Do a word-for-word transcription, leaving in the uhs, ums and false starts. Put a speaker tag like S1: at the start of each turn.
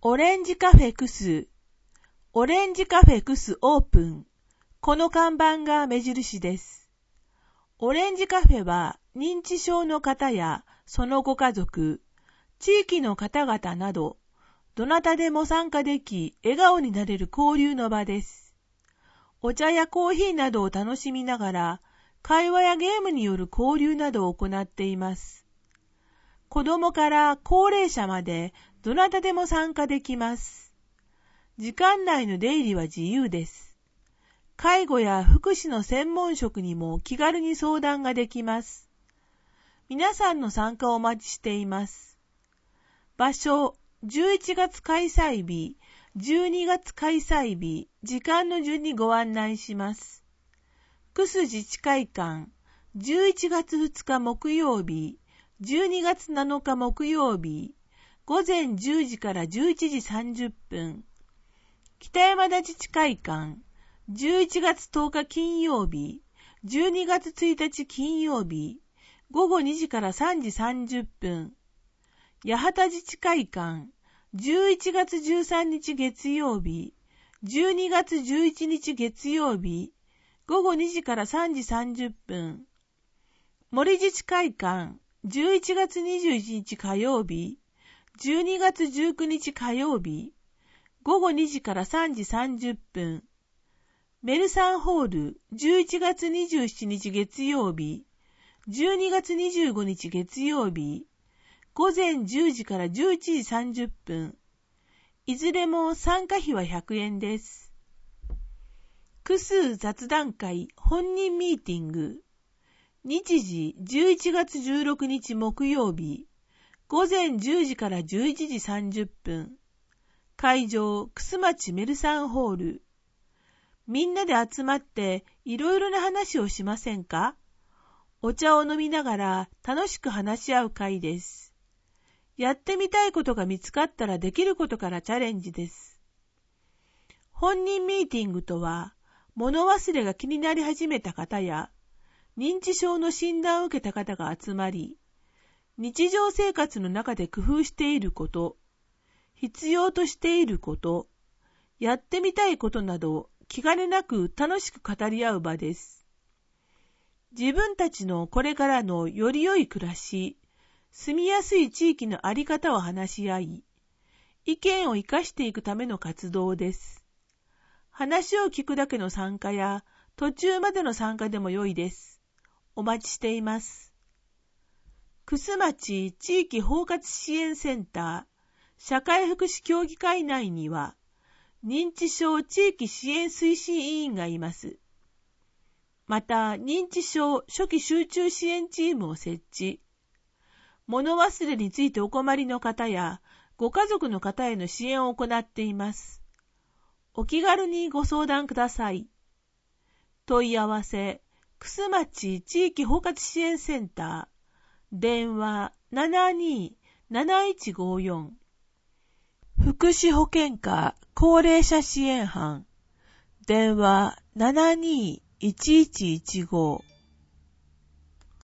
S1: オレンジカフェクス、オレンジカフェクスオープン。この看板が目印です。オレンジカフェは認知症の方やそのご家族、地域の方々など、どなたでも参加でき、笑顔になれる交流の場です。お茶やコーヒーなどを楽しみながら、会話やゲームによる交流などを行っています。子供から高齢者までどなたでも参加できます。時間内の出入りは自由です。介護や福祉の専門職にも気軽に相談ができます。皆さんの参加をお待ちしています。場所、じゅういちがつ開催日、じゅうにがつ開催日、時間の順にご案内します。クス自治会館、じゅういちがつふつか木曜日、じゅうにがつなのか木曜日、ごぜんじゅうじからじゅういちじさんじゅっぷん。北山田自治会館、じゅういちがつとおか金曜日、じゅうにがつついたち金曜日、ごごにじからさんじさんじゅっぷん。八幡自治会館、じゅういちがつじゅうさんにち月曜日、じゅうにがつじゅういちにち月曜日、ごごにじからさんじさんじゅっぷん。森自治会館、じゅういちがつにじゅういちにち火曜日、じゅうにがつじゅうくにち火曜日、ごごにじからさんじさんじゅっぷん。メルサンホール、じゅういちがつにじゅうしちにち月曜日、じゅうにがつにじゅうごにち月曜日、ごぜんじゅうじからじゅういちじさんじゅっぷん。いずれも参加費はひゃくえんです。クス雑談会本人ミーティング。日時じゅういちがつじゅうろくにち木曜日、ごぜんじゅうじからじゅういちじさんじゅっぷん。会場、楠町メルサンホール。みんなで集まっていろいろな話をしませんか？お茶を飲みながら楽しく話し合う会です。やってみたいことが見つかったらできることからチャレンジです。本人ミーティングとは、物忘れが気になり始めた方や、認知症の診断を受けた方が集まり、日常生活の中で工夫していること、必要としていること、やってみたいことなど気兼ねなく楽しく語り合う場です。自分たちのこれからのより良い暮らし、住みやすい地域のあり方を話し合い、意見を生かしていくための活動です。話を聞くだけの参加や途中までの参加でも良いです。お待ちしています。楠町地域包括支援センター社会福祉協議会内には認知症地域支援推進委員がいます。また認知症初期集中支援チームを設置。物忘れについてお困りの方やご家族の方への支援を行っています。お気軽にご相談ください。問い合わせ楠町地域包括支援センター電話 ななにーなないちごよん 福祉保健課高齢者支援班電話 ななにーいちいちいちご